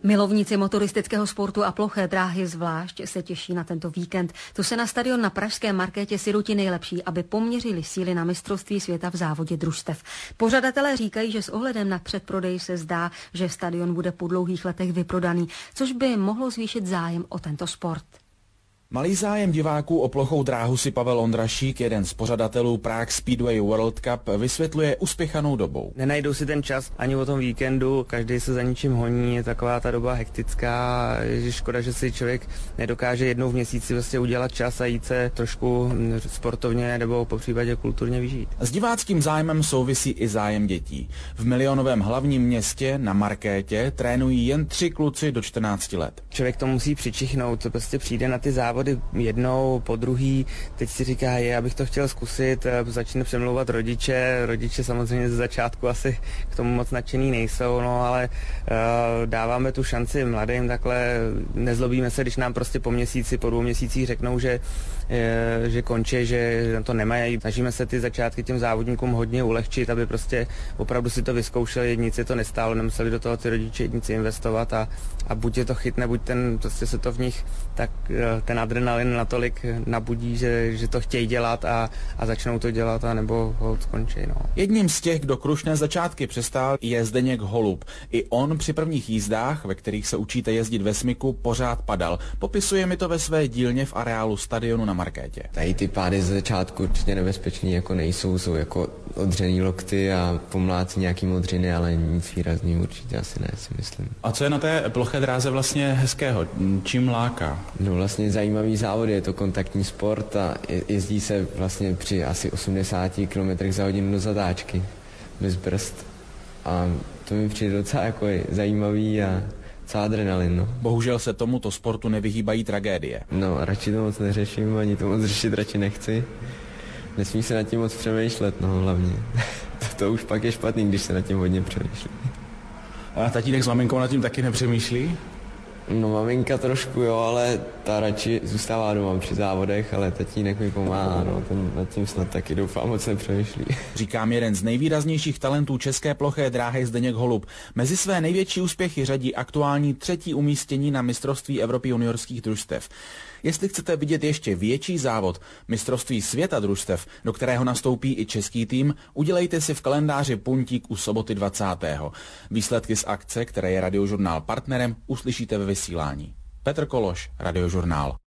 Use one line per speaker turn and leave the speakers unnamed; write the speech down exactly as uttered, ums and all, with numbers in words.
Milovníci motoristického sportu a ploché dráhy zvlášť se těší na tento víkend. To se na stadion na pražské Markétě sjednotí nejlepší, aby poměřili síly na mistrovství světa v závodě družstev. Pořadatelé říkají, že s ohledem na předprodej se zdá, že stadion bude po dlouhých letech vyprodaný, což by mohlo zvýšit zájem o tento sport.
Malý zájem diváků o plochou dráhu si Pavel Ondrašík, jeden z pořadatelů Prague Speedway World Cup, vysvětluje uspěchanou dobou.
Nenajdou si ten čas ani o tom víkendu, každý se za ničím honí, je taková ta doba hektická, je škoda, že si člověk nedokáže jednou v měsíci vlastně udělat čas a jít se trošku sportovně nebo popřípadě kulturně vyžít.
S diváckým zájmem souvisí i zájem dětí. V milionovém hlavním městě na Markétě trénují jen tři kluci do čtrnácti let.
Člověk to musí přičichnout, to prostě přijde na ty závody jednou, po druhý, teď si říká, je, abych to chtěl zkusit, začne přemlouvat rodiče, rodiče samozřejmě ze začátku asi k tomu moc nadšený nejsou, no ale uh, dáváme tu šanci mladým, takhle nezlobíme se, když nám prostě po měsíci, po dvou měsících řeknou, že, je, že končí, že na to nemají. Snažíme se ty začátky těm závodníkům hodně ulehčit, aby prostě opravdu si to vyzkoušeli, nic je to nestálo, nemuseli do toho ty rodiče jednici investovat a, a buď je to chytne, buď ten, prostě se to v nich, tak ten adrenalin natolik nabudí, že, že to chtějí dělat a, a začnou to dělat, a nebo ho skončí. No.
Jedním z těch, kdo krušné začátky přestál, je Zdeněk Holub. I on při prvních jízdách, ve kterých se učíte jezdit ve smyku, pořád padal. Popisuje mi to ve své dílně v areálu stadionu na Markétě.
Tady ty pády ze začátku určitě nebezpečný jako nejsou, jsou jako odřený lokty a pomláci nějaký modřiny, ale nic výrazný určitě asi ne, si myslím.
A co je na té ploché dráze vlastně hezkého? Čím láká?
No vlastně zajímavý závod, je to kontaktní sport a jezdí se vlastně při asi osmdesáti kilometrech za hodinu do zatáčky, bez brzd. A to mi přijde docela jako zajímavý a celá adrenalin, no.
Bohužel se tomuto sportu nevyhýbají tragédie.
No, radši to moc neřeším, ani to moc řešit radši nechci. Nesmí se nad tím moc přemýšlet, no hlavně. to, to už pak je špatný, když se nad tím hodně přemýšlí.
A tatínek s maminkou nad tím taky nepřemýšlí?
No maminka trošku jo, ale ta radši zůstává doma při závodech, ale tatínek mi pomáhá, no, ten nad tím snad taky doufám moc nepřemýšlí.
Říkám jeden z nejvýraznějších talentů české ploché dráhy Zdeněk Holub. Mezi své největší úspěchy řadí aktuální třetí umístění na mistrovství Evropy juniorských družstev. Jestli chcete vidět ještě větší závod, mistrovství světa družstev, do kterého nastoupí i český tým, udělejte si v kalendáři puntík u soboty dvacátého Výsledky z akce, které je Radiožurnál partnerem, uslyšíte ve vysílání. Petr Kološ, Radiožurnál.